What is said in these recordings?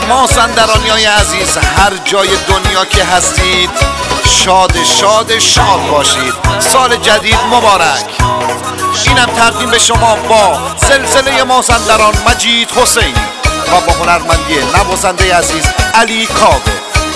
مازندرانیای عزیز، هر جای دنیا که هستید شاد شاد شاد باشید. سال جدید مبارک. اینم تقدیم به شما با سلسله مازندران مجید حسینی و با هنرمندی نوازنده عزیز علی کاوه.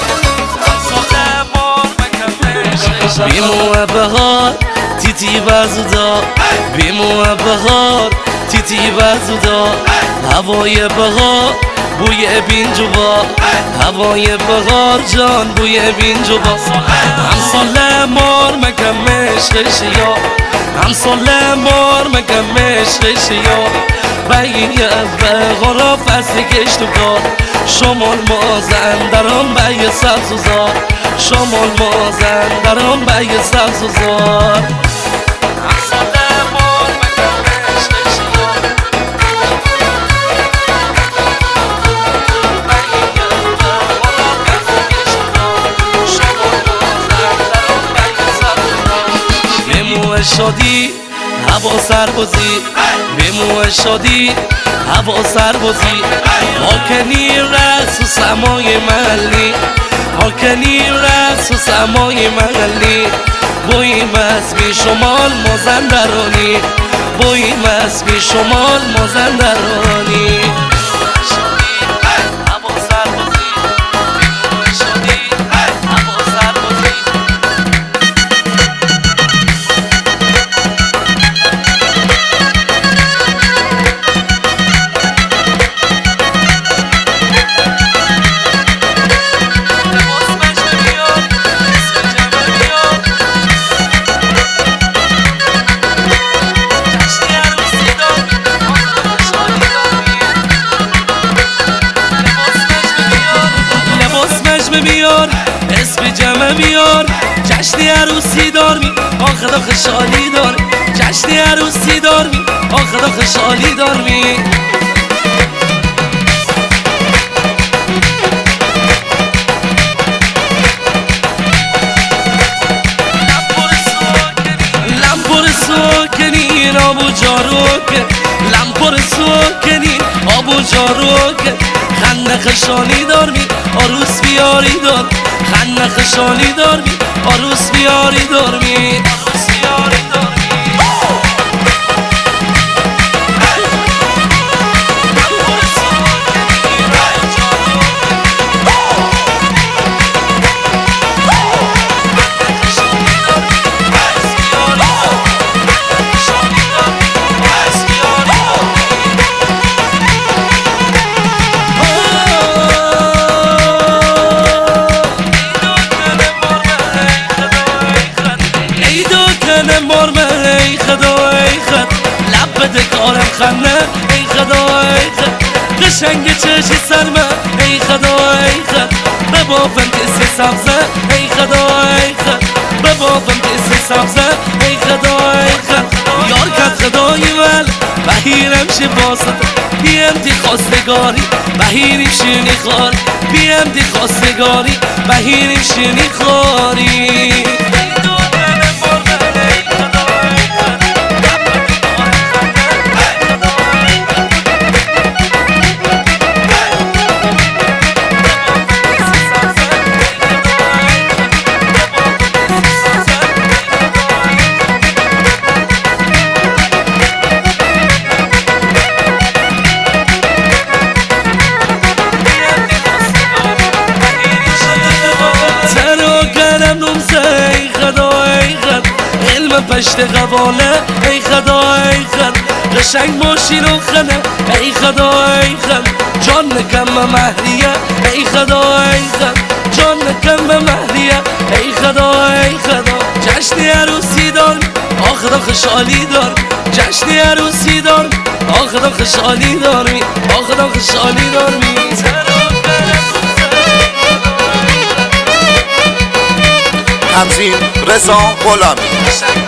بیمو بهار تیتی بزودا، بیمو بهار تیتی بزودا، هوای بهار بوی بینجوبا، هوای بهار جان بوی بینجوبا. هم سال مار مکمش خشیا، هم سال مار مکمش خشیا، بایه بهارا فصل کشت و کار، شمال مازندران بایه سبز و زار، شمال مازندران بایه سبز و زار. شادی هوا سربازی، بمو شادی هوا سربازی، هاکنی رقص و سمای محلی، هاکنی رقص و سمای محلی، بویم از بی شمال مازندرانی، بویم از بی شمال مازندرانی. بیار اسم جمع بیار، جشن عروسی دار می آخدا خوشحالی دار، جشن عروسی دار می آخدا خوشحالی دار می. لمپور سوکنین آبو جاروکن، لمپور سوکنین آبو جاروکن، خنده خشانی دار می آروس بیاری دار، خنده خشانی دار می آروس بیاری دار می، آروس بیاری دار می. ای خدا ای خد لب بده کارم خنده، ای خدا ای خد قشنگ چشی سرمه، ای خدا ای خد به بافم دستی سبزه، ای خدا ای خد به بافم دستی سبزه، ای خدا ای خد یار کد خدای ول بهیرم شی باسد، بیم دی خواستگاری بهیریم شینی خاری، بیم دی خواستگاری بهیریم شینی خاری. ای خدا ای خد علم پشت قواله، ای خدا ای خد قشنگ ماشین و خنه، ای خدا ای خد جان کم مهریه، ای خدا ای خد جان کم مهریه، ای خدا ای خدا جشن عروسی دار آخدا خوشحالی دار، جشن عروسی دار آخدا خوشحالی دار می آخدا خوشحالی دار می. تنظیم رضا غلامی.